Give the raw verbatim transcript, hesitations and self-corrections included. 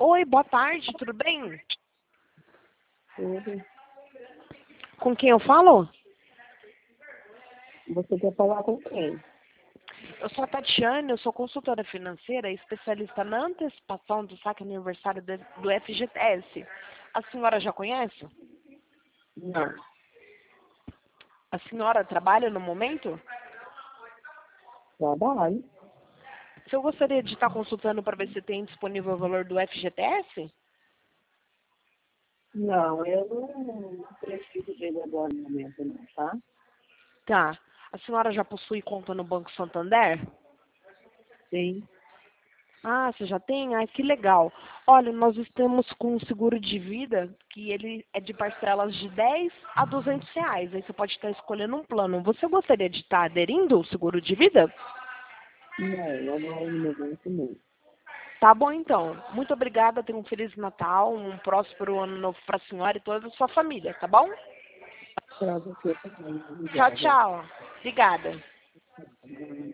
Oi, boa tarde, tudo bem? Tudo. Com quem eu falo? Você quer falar com quem? Eu sou a Tatiane, eu sou consultora financeira e especialista na antecipação do saque aniversário do do F G T S. A senhora já conhece? Não. A senhora trabalha no momento? Trabalho. Se eu gostaria de estar consultando para ver se tem disponível o valor do F G T S? Não, eu não preciso dele agora no momento, não, tá? Tá. A senhora já possui conta no Banco Santander? Sim. Ah, você já tem? Ah, que legal. Olha, nós estamos com um seguro de vida que ele é de parcelas de dez a duzentos reais. Aí você pode estar escolhendo um plano. Você gostaria de estar aderindo ao seguro de vida? Não, agora no momento não. Tá bom, então. Muito obrigada. Tenha um Feliz Natal, um próspero ano novo para a senhora e toda a sua família, tá bom? Pra você também. Tchau, Obrigada. tchau. Obrigada.